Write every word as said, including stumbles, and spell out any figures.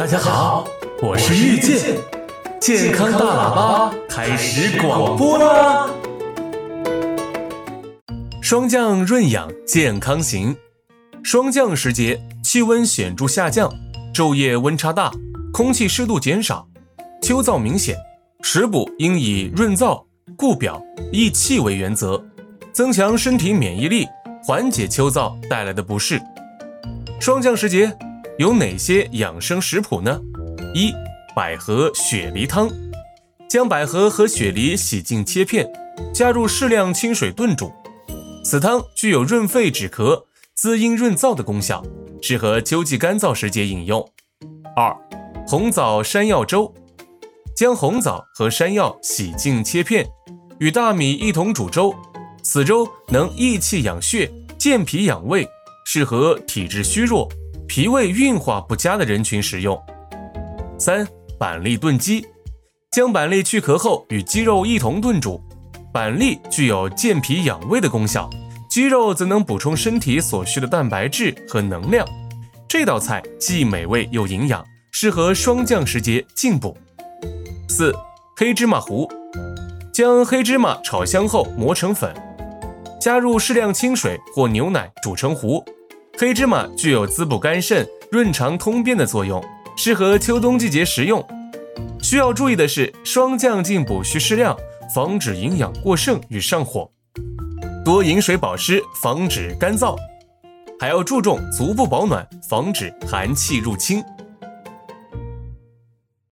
大家好，我是遇见健康大喇叭，开始广播啦！霜降润养健康型，霜降时节气温显著下降，昼夜温差大，空气湿度减少，秋燥明显，食补应以润燥、固表、益气为原则，增强身体免疫力，缓解秋燥带来的不适。霜降时节有哪些养生食谱呢？一、百合雪梨汤。将百合和雪梨洗净切片，加入适量清水炖煮。此汤具有润肺止咳、滋阴润燥的功效，适合秋季干燥时节饮用。二、红枣山药粥。将红枣和山药洗净切片，与大米一同煮粥。此粥能益气养血、健脾养胃，适合体质虚弱、脾胃运化不佳的人群食用。三、板栗炖鸡。将板栗去壳后与鸡肉一同炖煮，板栗具有健脾养胃的功效，鸡肉则能补充身体所需的蛋白质和能量。这道菜既美味又营养，适合霜降时节进补。四、黑芝麻糊。将黑芝麻炒香后磨成粉，加入适量清水或牛奶煮成糊。黑芝麻具有滋补肝肾、润肠通便的作用，适合秋冬季节食用。需要注意的是，霜降进补需适量，防止营养过剩与上火。多饮水保湿，防止干燥。还要注重足部保暖，防止寒气入侵。